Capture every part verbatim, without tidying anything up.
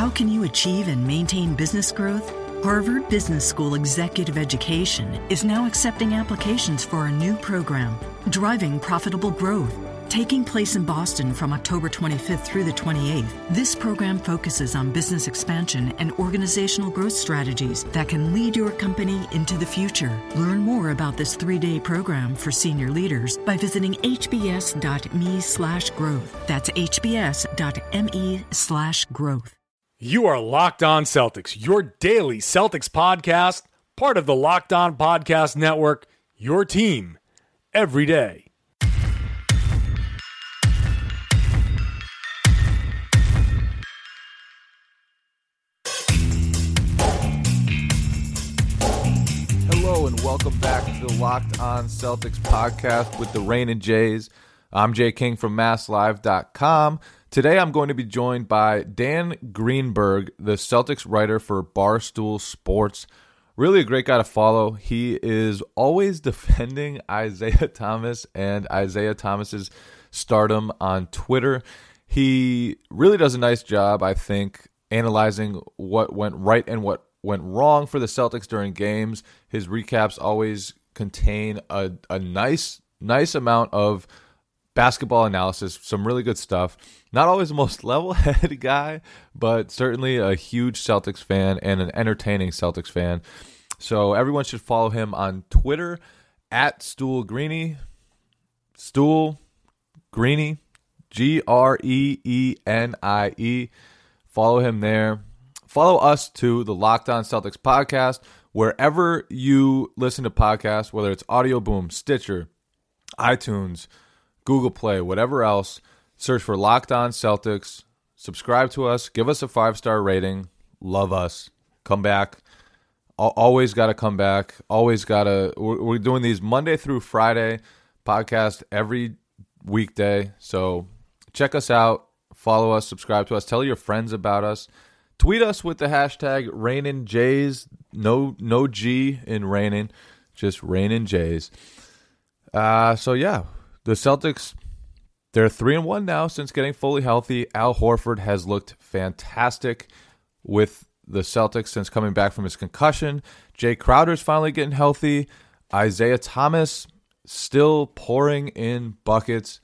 How can you achieve and maintain business growth? Harvard Business School Executive Education is now accepting applications for a new program, Driving Profitable Growth. Taking place in Boston from October twenty-fifth through the twenty-eighth, this program focuses on business expansion and organizational growth strategies that can lead your company into the future. Learn more about this three-day program for senior leaders by visiting hbs.me slash growth. That's hbs.me slash growth. You are Locked On Celtics, your daily Celtics podcast, part of the Locked On Podcast Network, your team every day. Hello and welcome back to the Locked On Celtics podcast with the Rain Jays. I'm Jay King from Mass Live dot com. Today I'm going to be joined by Dan Greenberg, the Celtics writer for Barstool Sports. Really a great guy to follow. He is always defending Isaiah Thomas and Isaiah Thomas's stardom on Twitter. He really does a nice job, I think, analyzing what went right and what went wrong for the Celtics during games. His recaps always contain a, a nice, nice amount of basketball analysis, some really good stuff. Not always the most level-headed guy, but certainly a huge Celtics fan and an entertaining Celtics fan. So everyone should follow him on Twitter, at Stool Greeny. Stool Greeny, G R E E N I E. Follow him there. Follow us too, the Locked On Celtics podcast, wherever you listen to podcasts, whether it's Audio Boom, Stitcher, iTunes, Google Play, whatever else. Search for Locked On Celtics. Subscribe to us. Give us a five-star rating. Love us. Come back. Always got to come back. Always got to. We're doing these Monday through Friday podcast every weekday. So check us out. Follow us. Subscribe to us. Tell your friends about us. Tweet us with the hashtag RaininJays. No, no G in Rainin, just RaininJays. Uh, so yeah, the Celtics, they're three and one now since getting fully healthy. Al Horford has looked fantastic with the Celtics since coming back from his concussion. Jay Crowder's finally getting healthy. Isaiah Thomas still pouring in buckets.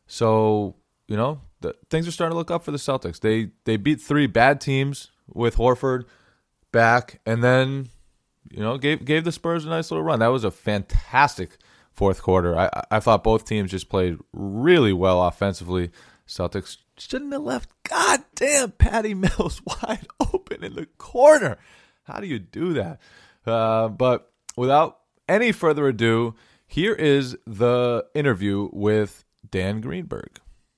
So you know the, things are starting to look up for the Celtics. They they beat three bad teams with Horford back, and then you know gave gave the Spurs a nice little run. That was a fantastic fourth quarter. I I thought both teams just played really well offensively. Celtics shouldn't have left goddamn Patty Mills wide open in the corner. How do you do that? Uh, but without any further ado, here is the interview with Dan Greenberg.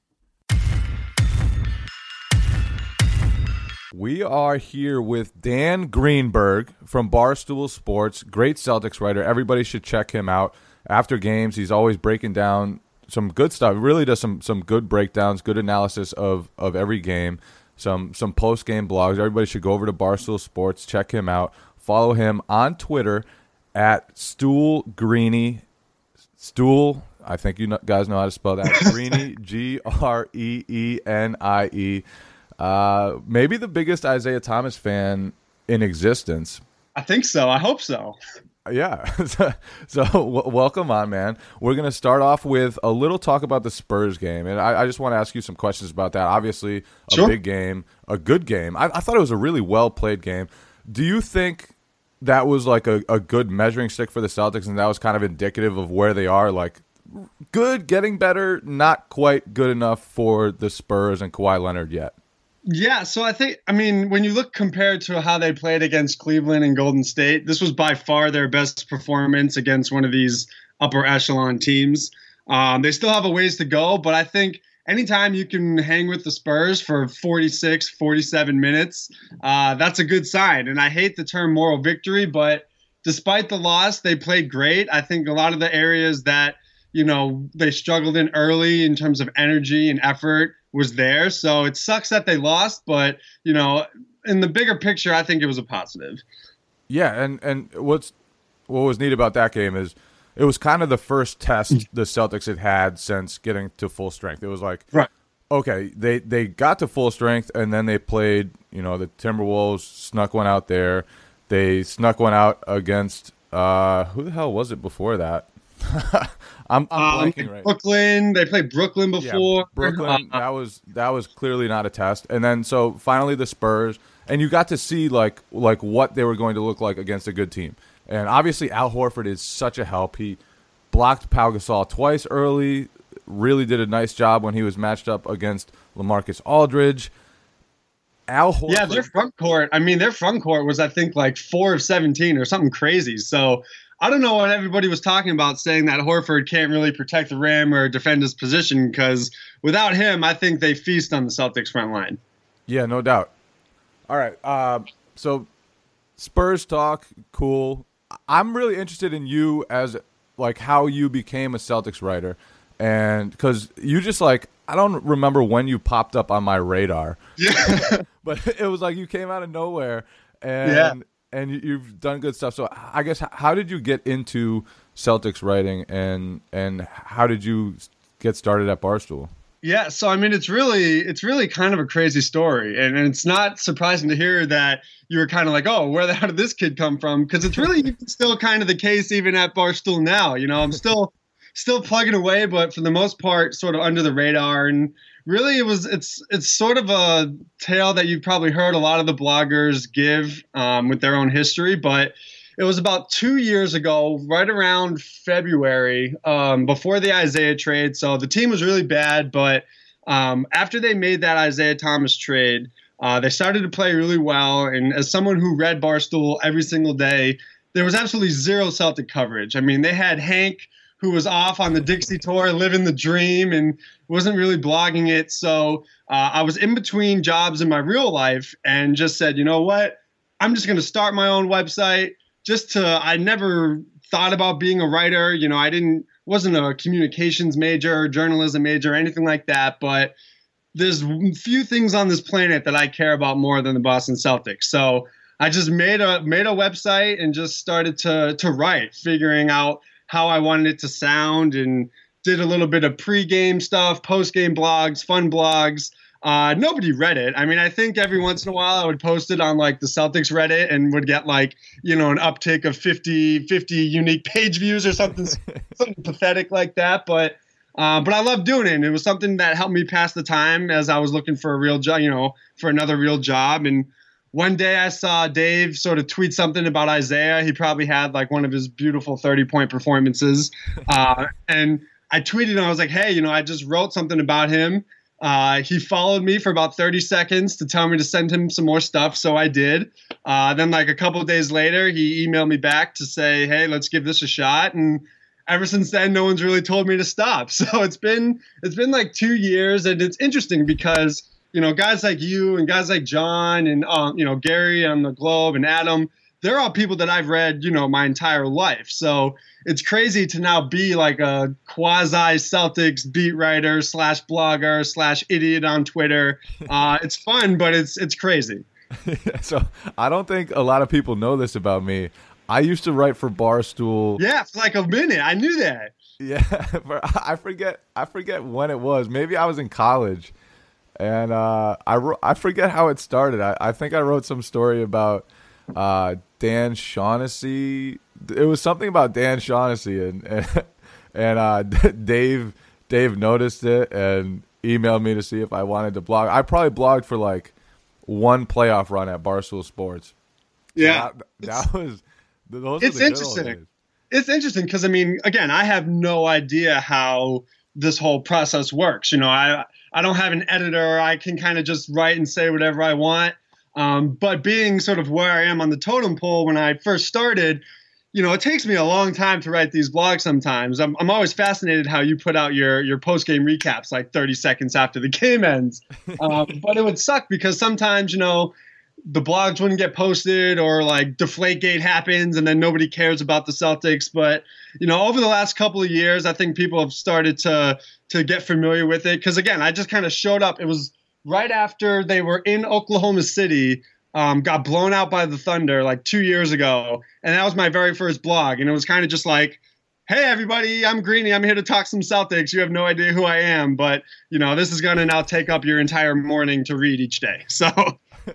We are here with Dan Greenberg from Barstool Sports, great Celtics writer. Everybody should check him out. After games, he's always breaking down some good stuff. He really does some some good breakdowns, good analysis of, of every game, some some post-game blogs. Everybody should go over to Barstool Sports, check him out. Follow him on Twitter at Stool Greeny. Stool, I think you guys know how to spell that. Greeny, G R E E N I E. Uh, maybe the biggest Isaiah Thomas fan in existence. I think so. I hope so. Yeah. so so w- welcome on, man. We're going to start off with a little talk about the Spurs game. And I, I just want to ask you some questions about that. Obviously, a sure. big game, a good game. I, I thought it was a really well-played game. Do you think that was like a, a good measuring stick for the Celtics and that was kind of indicative of where they are? Like, good, getting better, not quite good enough for the Spurs and Kawhi Leonard yet? Yeah, so I think, I mean, when you look compared to how they played against Cleveland and Golden State, this was by far their best performance against one of these upper echelon teams. Um, they still have a ways to go, but I think anytime you can hang with the Spurs for forty-six, forty-seven minutes, uh, that's a good sign. And I hate the term moral victory, but despite the loss, they played great. I think a lot of the areas that, you know, they struggled in early in terms of energy and effort was there. So it sucks that they lost, but, you know, in the bigger picture, I think it was a positive. Yeah, and, and what's what was neat about that game is it was kind of the first test the Celtics had had since getting to full strength. It was like, right. okay, they, they got to full strength, and then they played, You know, the Timberwolves snuck one out there. They snuck one out against uh, who the hell was it before that? I'm, I'm um, blanking right. Brooklyn. They played Brooklyn before. Yeah, Brooklyn. Uh, that was that was clearly not a test. And then so finally the Spurs, and you got to see like like what they were going to look like against a good team. And obviously Al Horford is such a help. He blocked Pau Gasol twice early. Really did a nice job when he was matched up against LaMarcus Aldridge. Al Horford. Yeah, their front court. I mean, their front court was, I think, like four of seventeen or something crazy. So I don't know what everybody was talking about, saying that Horford can't really protect the rim or defend his position, because without him, I think they feast on the Celtics front line. Yeah, no doubt. All right. Uh, so Spurs talk, cool. I'm really interested in you as like how you became a Celtics writer. And because you just like, I don't remember when you popped up on my radar. Yeah. But it was like you came out of nowhere, and yeah. and you've done good stuff. So I guess how did you get into Celtics writing, and and how did you get started at Barstool? Yeah, so I mean, it's really it's really kind of a crazy story, and, and it's not surprising to hear that you were kind of like, oh, where the hell did this kid come from? Because it's really still kind of the case even at Barstool now. You know, I'm still. Still plugging away, but for the most part, sort of under the radar. And really, it was it's it's sort of a tale that you've probably heard a lot of the bloggers give um, with their own history. But it was about two years ago, right around February, um, before the Isaiah trade. So the team was really bad, but um, after they made that Isaiah Thomas trade, uh, they started to play really well. And as someone who read Barstool every single day, there was absolutely zero Celtic coverage. I mean, they had Hank, who was off on the Dixie tour, living the dream, and wasn't really blogging it. So uh, I was in between jobs in my real life and just said, you know what? I'm just going to start my own website just to, I never thought about being a writer. You know, I didn't, wasn't a communications major or journalism major or anything like that. But there's few things on this planet that I care about more than the Boston Celtics. So I just made a, made a website and just started to, to write, figuring out how I wanted it to sound, and did a little bit of pre-game stuff, post-game blogs, fun blogs. Uh, nobody read it. I mean, I think every once in a while I would post it on like the Celtics Reddit and would get like, you know, an uptick of fifty, fifty unique page views or something, something pathetic like that. But, uh, but I loved doing it. And it was something that helped me pass the time as I was looking for a real job, you know, for another real job. And one day I saw Dave sort of tweet something about Isaiah. He probably had like one of his beautiful thirty-point performances. Uh, and I tweeted and I was like, hey, you know, I just wrote something about him. Uh, he followed me for about thirty seconds to tell me to send him some more stuff. So I did. Uh, then like a couple of days later, he emailed me back to say, hey, let's give this a shot. And ever since then, no one's really told me to stop. So it's been it's been like two years. And it's interesting because – you know, guys like you and guys like John and, um, you know, Gary on the Globe and Adam, they're all people that I've read, you know, my entire life. So it's crazy to now be like a quasi Celtics beat writer slash blogger slash idiot on Twitter. Uh, it's fun, but it's it's crazy. So I don't think a lot of people know this about me. I used to write for Barstool. Yeah, for like a minute. I knew that. Yeah, I forget. I forget when it was. Maybe I was in college. And uh, I, wrote, I forget how it started. I, I think I wrote some story about uh, Dan Shaughnessy. It was something about Dan Shaughnessy, and and, and uh, Dave Dave noticed it and emailed me to see if I wanted to blog. I probably blogged for like one playoff run at Barstool Sports. Yeah, so that, that was those. It's are the interesting. good old days. It's interesting because I mean, again, I have no idea how this whole process works. You know, I. I don't have an editor. I can kind of just write and say whatever I want. Um, but being sort of where I am on the totem pole when I first started, you know, it takes me a long time to write these blogs sometimes. I'm, I'm always fascinated how you put out your, your post-game recaps like thirty seconds after the game ends. Um, but it would suck because sometimes, you know, the blogs wouldn't get posted or like Deflategate happens and then nobody cares about the Celtics. But, you know, over the last couple of years, I think people have started to to get familiar with it. Because, again, I just kind of showed up. It was right after they were in Oklahoma City, um, got blown out by the Thunder like two years ago. And that was my very first blog. And it was kind of just like, hey, everybody, I'm Greeny. I'm here to talk some Celtics. You have no idea who I am. But, you know, this is going to now take up your entire morning to read each day. So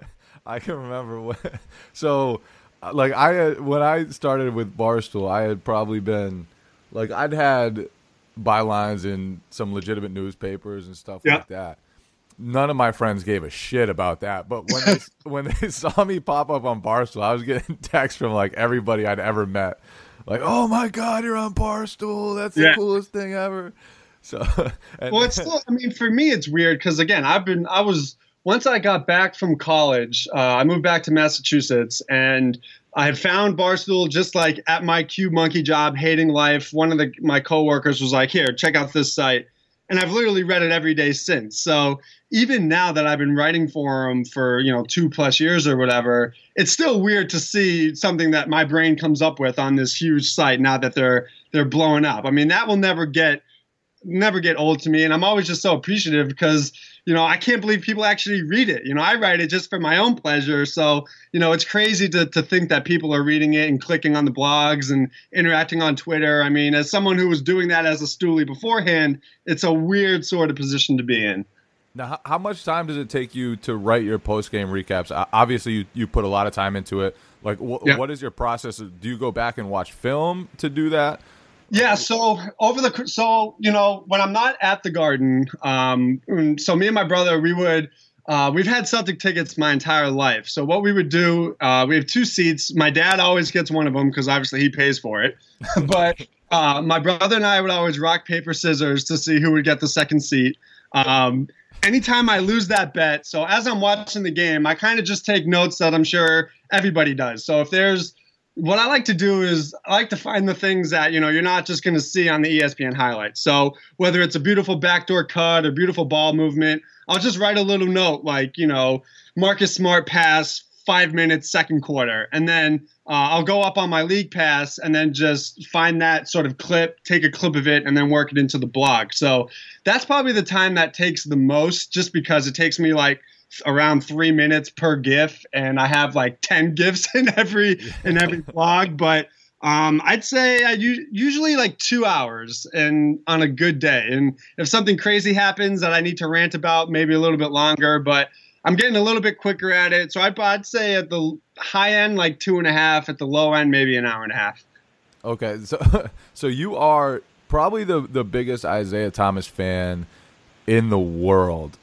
I can remember when. So, like, I had, when I started with Barstool, I had probably been, like, I'd had bylines in some legitimate newspapers and stuff yeah. like that. None of my friends gave a shit about that. But when they, when they saw me pop up on Barstool, I was getting texts from, like, everybody I'd ever met. Like, oh, my God, you're on Barstool. That's the yeah. coolest thing ever. So, and, well, it's still, I mean, for me, it's weird because, again, I've been, I was, once I got back from college, uh, I moved back to Massachusetts, and I had found Barstool just like at my Q monkey job, hating life. One of the, my coworkers was like, here, check out this site. And I've literally read it every day since. So even now that I've been writing for them for, you know, two plus years or whatever, it's still weird to see something that my brain comes up with on this huge site now that they're, they're blowing up. I mean, that will never get, never get old to me. And I'm always just so appreciative because, you know, I can't believe people actually read it. You know, I write it just for my own pleasure. So, you know, it's crazy to, to think that people are reading it and clicking on the blogs and interacting on Twitter. I mean, as someone who was doing that as a stoolie beforehand, it's a weird sort of position to be in. Now, how much time does it take you to write your post-game recaps? Obviously, you, you put a lot of time into it. Like, wh- yeah. what is your process? Do you go back and watch film to do that? Yeah, so over the so you know when I'm not at the Garden, um, so me and my brother we would uh, we've had Celtic tickets my entire life. So what we would do, uh, we have two seats. My dad always gets one of them because obviously he pays for it. But uh, my brother and I would always rock paper scissors to see who would get the second seat. Um, anytime I lose that bet, so as I'm watching the game, I kind of just take notes that I'm sure everybody does. So if there's What I like to do is I like to find the things that, you know, you're not just going to see on the E S P N highlights. So whether it's a beautiful backdoor cut or beautiful ball movement, I'll just write a little note like, you know, Marcus Smart pass, five minutes, second quarter. And then uh, I'll go up on my league pass and then just find that sort of clip, take a clip of it, and then work it into the blog. So that's probably the time that takes the most just because it takes me like around three minutes per GIF, and I have like ten GIFs in every in every blog. But um, I'd say I u- usually like two hours, and on a good day. And if something crazy happens that I need to rant about, maybe a little bit longer. But I'm getting a little bit quicker at it, so I'd, I'd say at the high end like two and a half, at the low end maybe an hour and a half. Okay, so so you are probably the the biggest Isaiah Thomas fan in the world.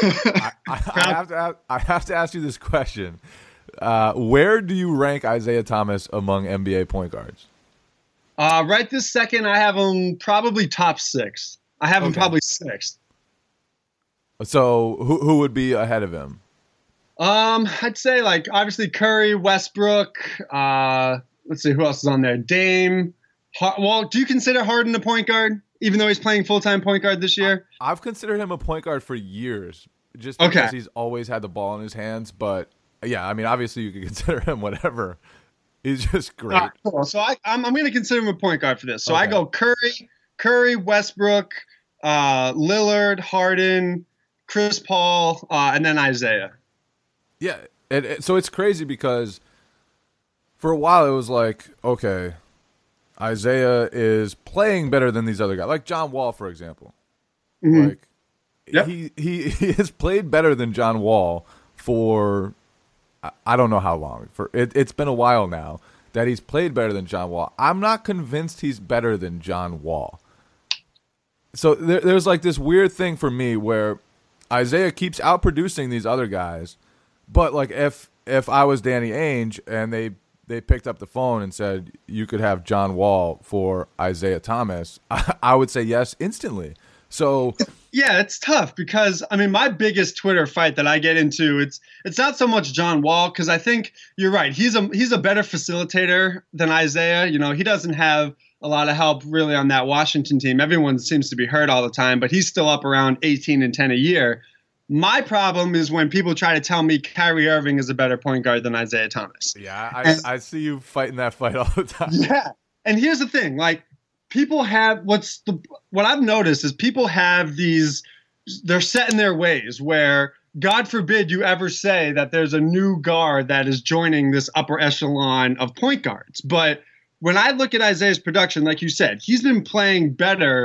I, I, I, have to ask, I have to ask you this question. Uh, where do you rank Isaiah Thomas among N B A point guards? Uh, right this second, I have him probably top six. I have him okay. probably sixth. So who who would be ahead of him? Um, I'd say like obviously Curry, Westbrook. Uh, let's see who else is on there. Dame. Har- well, do you consider Harden a point guard? Even though he's playing full-time point guard this year? I've considered him a point guard for years, just because okay. he's always had the ball in his hands. But, yeah, I mean, obviously you could consider him whatever. He's just great. Right, cool. So I, I'm, I'm going to consider him a point guard for this. So okay. I go Curry, Curry, Westbrook, uh, Lillard, Harden, Chris Paul, uh, and then Isaiah. Yeah, it, it, so it's crazy because for a while it was like, okay, Isaiah is playing better than these other guys, like John Wall, for example. Mm-hmm. Like yep. he, he he has played better than John Wall for I don't know how long. For it, it's been a while now that he's played better than John Wall. I'm not convinced he's better than John Wall. So there, there's like this weird thing for me where Isaiah keeps outproducing these other guys, but like if if I was Danny Ainge and they they picked up the phone and said, you could have John Wall for Isaiah Thomas, I, I would say yes instantly. So yeah, it's tough because, I mean, my biggest Twitter fight that I get into, it's it's not so much John Wall, because I think you're right. He's a he's a better facilitator than Isaiah. You know, he doesn't have a lot of help really on that Washington team. Everyone seems to be hurt all the time, but he's still up around eighteen and ten a year. My problem is when people try to tell me Kyrie Irving is a better point guard than Isaiah Thomas. Yeah, I, and, I see you fighting that fight all the time. Yeah. And here's the thing, like people have what's the what I've noticed is people have these they're set in their ways where God forbid you ever say that there's a new guard that is joining this upper echelon of point guards. But when I look at Isaiah's production, like you said, he's been playing better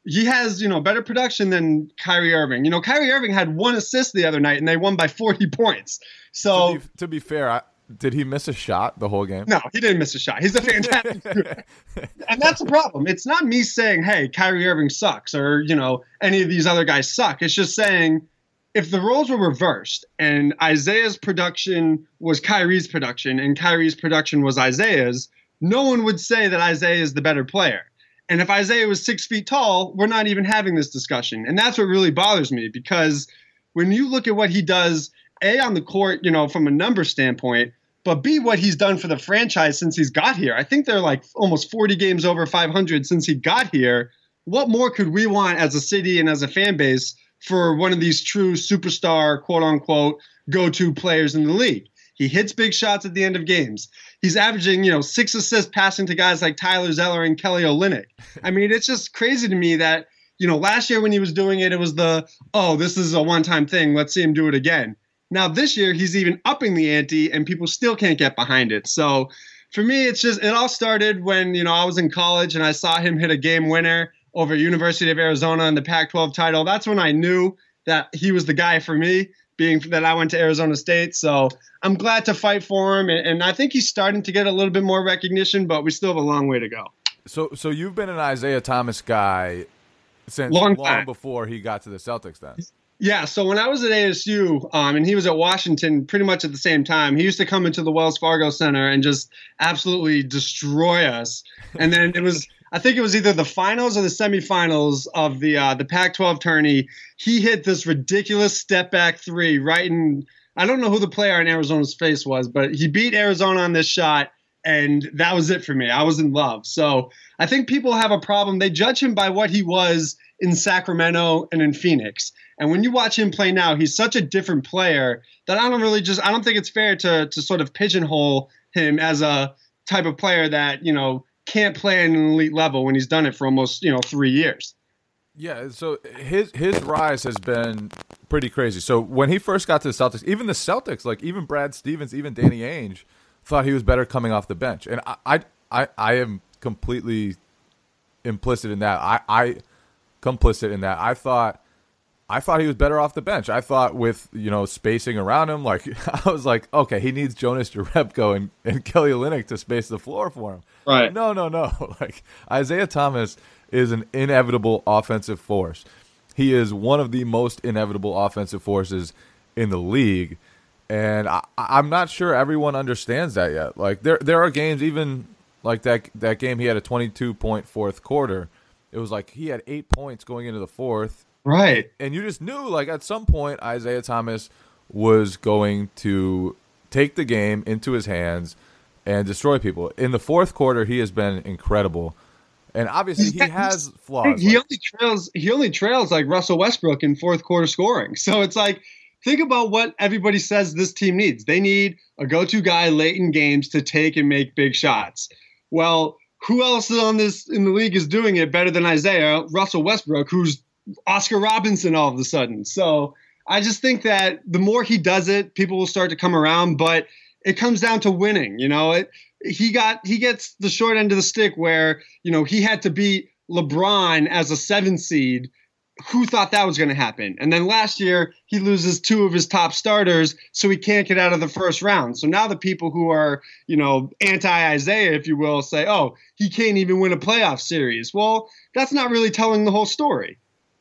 he has, you know, better production than Kyrie Irving. You know, Kyrie Irving had one assist the other night and they won by forty points. So to be, to be fair, I, did he miss a shot the whole game? No, he didn't miss a shot. He's a fantastic shooter. And that's the problem. It's not me saying, hey, Kyrie Irving sucks or, you know, any of these other guys suck. It's just saying if the roles were reversed and Isaiah's production was Kyrie's production and Kyrie's production was Isaiah's, no one would say that Isaiah is the better player. And if Isaiah was six feet tall, we're not even having this discussion. And that's what really bothers me, because when you look at what he does, A, on the court, you know, from a number standpoint, but B, what he's done for the franchise since he's got here. I think they're like almost forty games over five hundred since he got here. What more could we want as a city and as a fan base for one of these true superstar, quote unquote, go-to players in the league? He hits big shots at the end of games. He's averaging, you know, six assists passing to guys like Tyler Zeller and Kelly Olynyk. I mean, it's just crazy to me that, you know, last year when he was doing it, it was the, oh, this is a one-time thing. Let's see him do it again. Now this year, he's even upping the ante and people still can't get behind it. So for me, it's just, it all started when, you know, I was in college and I saw him hit a game winner over University of Arizona in the Pac twelve title. That's when I knew that he was the guy for me, being that I went to Arizona State. So I'm glad to fight for him. And, and I think he's starting to get a little bit more recognition, but we still have a long way to go. So so you've been an Isaiah Thomas guy since long, long before he got to the Celtics then? Yeah, so when I was at A S U um, and he was at Washington pretty much at the same time, he used to come into the Wells Fargo Center and just absolutely destroy us. And then it was, I think it was either the finals or the semifinals of the uh, the Pac twelve tourney. He hit this ridiculous step back three right in, I don't know who the player in Arizona's face was, but he beat Arizona on this shot. And that was it for me. I was in love. So I think people have a problem. They judge him by what he was in Sacramento and in Phoenix. And when you watch him play now, he's such a different player that I don't really just, I don't think it's fair to to sort of pigeonhole him as a type of player that, you know, can't play at an elite level when he's done it for almost, you know, three years. Yeah, so his his rise has been pretty crazy. So when he first got to the Celtics, even the Celtics, like even Brad Stevens, even Danny Ainge, thought he was better coming off the bench. And I I, I, I am completely implicit in that. I, I complicit in that. I thought I thought he was better off the bench. I thought with, you know, spacing around him, like I was like, okay, he needs Jonas Jerebko and, and Kelly Olynyk to space the floor for him. Right. No, no, no. Like Isaiah Thomas is an inevitable offensive force. He is one of the most inevitable offensive forces in the league. And I, I'm not sure everyone understands that yet. Like there there are games, even like that that game he had a twenty-two point fourth quarter. It was like he had eight points going into the fourth. Right. And you just knew, like, at some point, Isaiah Thomas was going to take the game into his hands and destroy people. In the fourth quarter, he has been incredible. And obviously, he has flaws. He like, only trails. He only trails like Russell Westbrook in fourth quarter scoring. So it's like, think about what everybody says this team needs. They need a go-to guy late in games to take and make big shots. Well, who else on this in the league is doing it better than Isaiah? Russell Westbrook, who's Oscar Robinson all of a sudden. So I just think that the more he does it, people will start to come around, but it comes down to winning. You know, it, he got, he gets the short end of the stick where, you know, he had to beat LeBron as a seven seed. Who thought that was going to happen? And then last year he loses two of his top starters, so he can't get out of the first round. So now the people who are, you know, anti-Isaiah, if you will, say, oh, he can't even win a playoff series. Well, that's not really telling the whole story.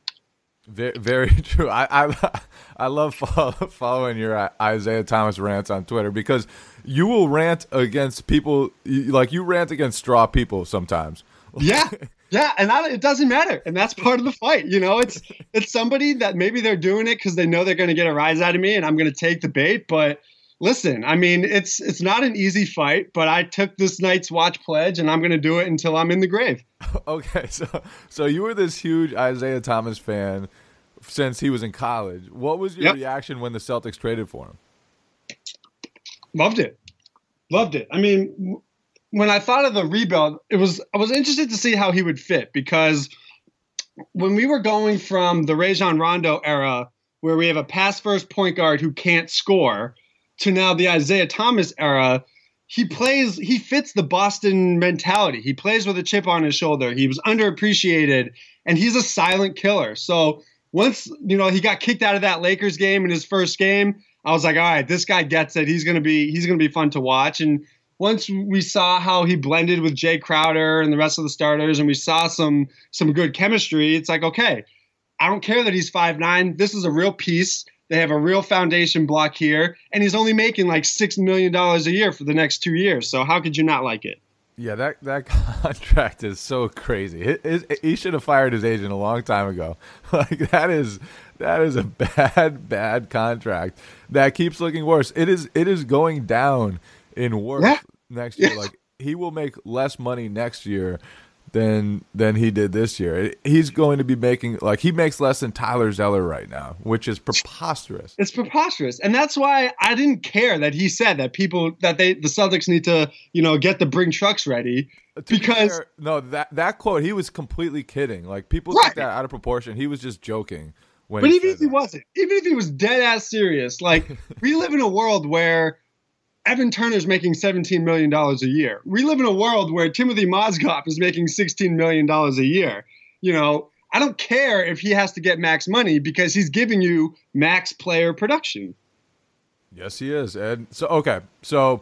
Very, very true. I I, I love follow, following your Isaiah Thomas rants on Twitter because you will rant against people like you rant against straw people sometimes. Yeah, yeah, and I, it doesn't matter, and that's part of the fight. You know, it's it's somebody that maybe they're doing it because they know they're going to get a rise out of me, and I'm going to take the bait. But listen, I mean, it's it's not an easy fight, but I took this night's watch pledge, and I'm going to do it until I'm in the grave. Okay, so so you were this huge Isaiah Thomas fan since he was in college. What was your yep. reaction when the Celtics traded for him? Loved it. Loved it. I mean, when I thought of the rebuild, it was I was interested to see how he would fit because when we were going from the Rajon Rondo era, where we have a pass-first point guard who can't score, to now the Isaiah Thomas era, he plays, he fits the Boston mentality. He plays with a chip on his shoulder. He was underappreciated. and he's a silent killer. So once, you know, he got kicked out of that Lakers game in his first game, I was like, all right, this guy gets it. He's going to be he's going to be fun to watch. And once we saw how he blended with Jay Crowder and the rest of the starters, and we saw some some good chemistry, it's like, okay, I don't care that he's five nine. This is a real piece. They have a real foundation block here, and he's only making like six million dollars a year for the next two years. So how could you not like it? Yeah, that, that contract is so crazy. His, he should have fired his agent a long time ago. Like that is that is a bad, bad contract that keeps looking worse. It is it is going down in worth yeah. next year. Yeah. Like he will make less money next year than than he did this year. He's going to be making like he makes less than Tyler Zeller right now, which is preposterous. It's preposterous, and that's why I didn't care that he said that people that they the Celtics need to you know get the bring trucks ready To because be fair, no that that quote he was completely kidding. Like people Right. took that out of proportion. He was just joking. When but he even said if he that. wasn't, even if he was dead ass serious, like we live in a world where Evan Turner's making seventeen million dollars a year. We live in a world where Timothy Mozgov is making sixteen million dollars a year. You know, I don't care if he has to get max money because he's giving you max player production. Yes, he is. And so, okay, so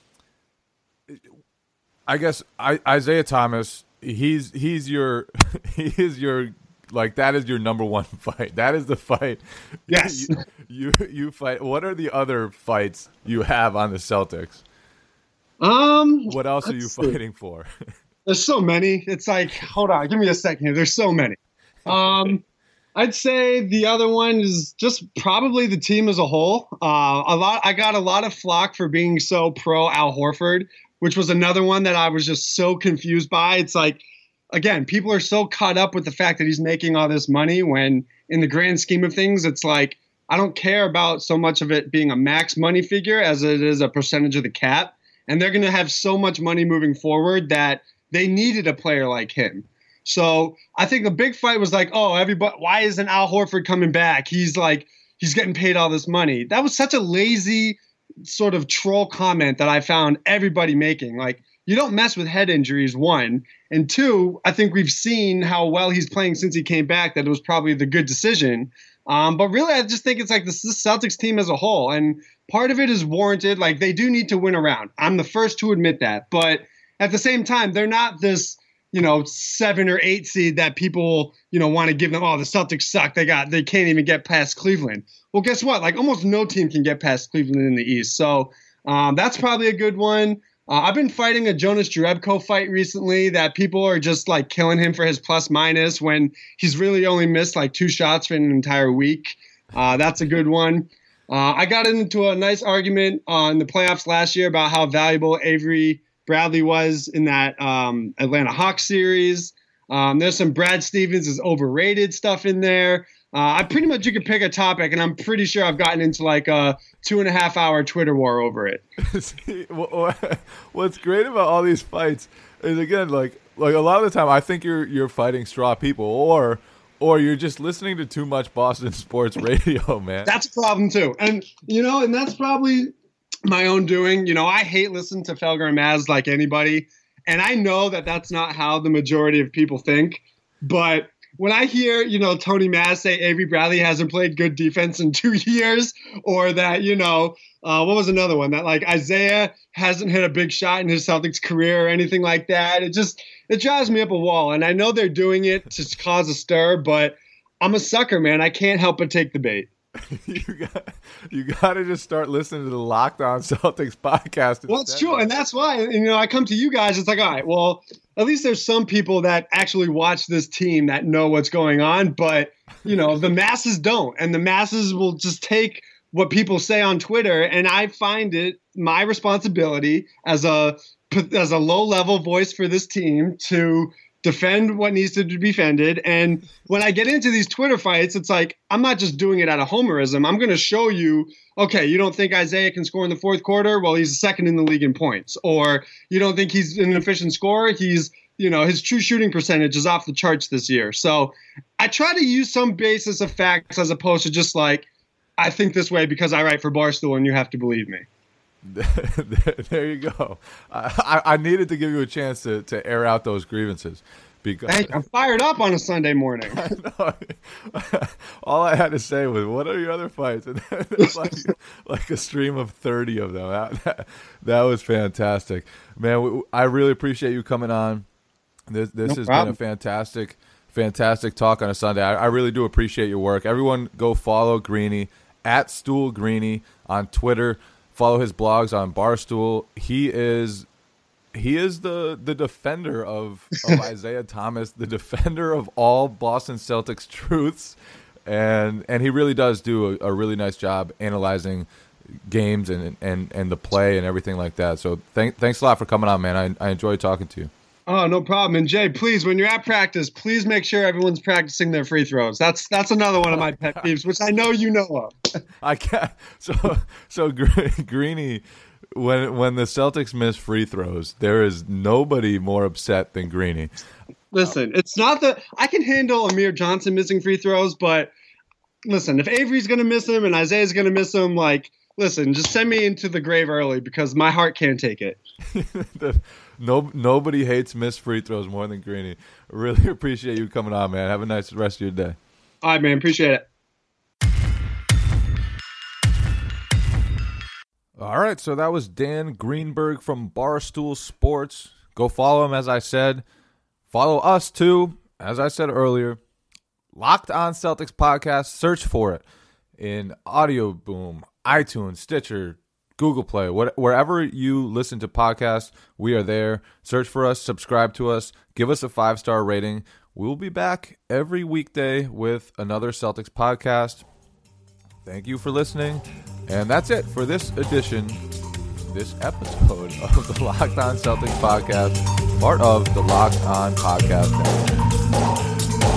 I guess I, Isaiah Thomas, he's he's your he is your like that is your number one fight. That is the fight. Yes. you, you you fight. What are the other fights you have on the Celtics? Um, What else are you let's see. fighting for? There's so many. It's like, hold on, give me a second here. There's so many. Um, I'd say the other one is just probably the team as a whole. Uh, a lot. I got a lot of flack for being so pro Al Horford, which was another one that I was just so confused by. It's like, again, people are so caught up with the fact that he's making all this money when in the grand scheme of things, it's like, I don't care about so much of it being a max money figure as it is a percentage of the cap. And they're going to have so much money moving forward that they needed a player like him. So I think the big fight was like, oh, everybody, why isn't Al Horford coming back? He's like, he's getting paid all this money. That was such a lazy sort of troll comment that I found everybody making. Like, you don't mess with head injuries, one. And two, I think we've seen how well he's playing since he came back, that it was probably the good decision. Um, but really, I just think it's like this, this Celtics team as a whole. And part of it is warranted. Like, they do need to win around. I'm the first to admit that. But at the same time, they're not this, you know, seven or eight seed that people, you know, want to give them, oh, the Celtics suck. They got, they can't even get past Cleveland. Well, guess what? Like, almost no team can get past Cleveland in the East. So um, that's probably a good one. Uh, I've been fighting a Jonas Jerebko fight recently that people are just like killing him for his plus minus when he's really only missed like two shots for an entire week. Uh, that's a good one. Uh, I got into a nice argument on the playoffs last year about how valuable Avery Bradley was in that um, Atlanta Hawks series. Um, there's some Brad Stevens is overrated stuff in there. Uh, I pretty much, you could pick a topic, and I'm pretty sure I've gotten into like a two and a half hour Twitter war over it. See, what's great about all these fights is, again, like like a lot of the time, I think you're you're fighting straw people, or or you're just listening to too much Boston sports radio, man. That's a problem too, and you know, and that's probably my own doing. You know, I hate listening to Felger and Maz like anybody, and I know that that's not how the majority of people think, but when I hear, you know, Tony Maz say Avery Bradley hasn't played good defense in two years, or that, you know, uh, what was another one? That like Isaiah hasn't hit a big shot in his Celtics career or anything like that. It just, it drives me up a wall. And I know they're doing it to cause a stir, but I'm a sucker, man. I can't help but take the bait. you got you got to just start listening to the Locked On Celtics podcast. Well, it's true. And that's why, you know, I come to you guys. It's like, all right, well, at least there's some people that actually watch this team that know what's going on. But, you know, the masses don't. And the masses will just take what people say on Twitter. And I find it my responsibility as a as a low level voice for this team to defend what needs to be defended. And when I get into these Twitter fights, it's like, I'm not just doing it out of homerism. I'm going to show you, okay, you don't think Isaiah can score in the fourth quarter? Well, he's second in the league in points. Or you don't think he's an efficient scorer? He's, you know, his true shooting percentage is off the charts this year. So I try to use some basis of facts as opposed to just like, I think this way because I write for Barstool and you have to believe me. There you go. I, I needed to give you a chance to, to air out those grievances Because hey, I'm fired up on a Sunday morning. I know. All I had to say was, "What are your other fights?" And it's like like a stream of thirty of them. That, that, that was fantastic, man. We, I really appreciate you coming on. This this no has problem. been a fantastic, fantastic talk on a Sunday. I, I really do appreciate your work. Everyone, go follow Greeny at Stool Greeny on Twitter. Follow his blogs on Barstool. He is. He is the, the defender of, of Isaiah Thomas, the defender of all Boston Celtics truths, and and he really does do a, a really nice job analyzing games and, and, and the play and everything like that. So thank, thanks a lot for coming on, man. I I enjoyed talking to you. Oh, no problem. And Jay, please, when you're at practice, please make sure everyone's practicing their free throws. That's that's another one of my pet peeves, which I know you know of. I can't. So so Greeny. When when the Celtics miss free throws, there is nobody more upset than Greeny. Listen, it's not that I can handle Amir Johnson missing free throws, but listen, if Avery's going to miss him and Isaiah's going to miss him, like, listen, just send me into the grave early because my heart can't take it. the, no, nobody hates missed free throws more than Greeny. Really appreciate you coming on, man. Have a nice rest of your day. All right, man. Appreciate it. All right, so that was Dan Greenberg from Barstool Sports. Go follow him, as I said. Follow us, too, as I said earlier. Locked On Celtics Podcast. Search for it in Audio Boom, iTunes, Stitcher, Google Play, what, wherever you listen to podcasts, we are there. Search for us, subscribe to us, give us a five-star rating. We'll be back every weekday with another Celtics podcast. Thank you for listening. And that's it for this edition, this episode of the Locked On Celtics podcast, part of the Locked On Podcast Network.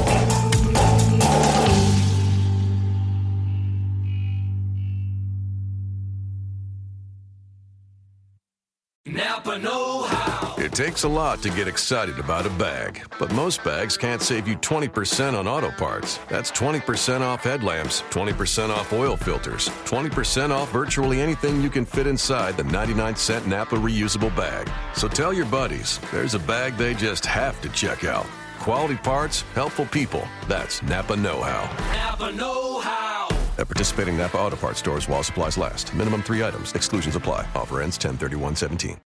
Napa know-how. It takes a lot to get excited about a bag, but most bags can't save you twenty percent on auto parts. That's twenty percent off headlamps, twenty percent off oil filters, twenty percent off virtually anything you can fit inside the ninety-nine cent Napa reusable bag. So tell your buddies, there's a bag they just have to check out. Quality parts, helpful people. That's Napa know-how. Napa know-how. At participating Napa Auto Parts stores while supplies last. Minimum three items. Exclusions apply. Offer ends ten thirty-one seventeen.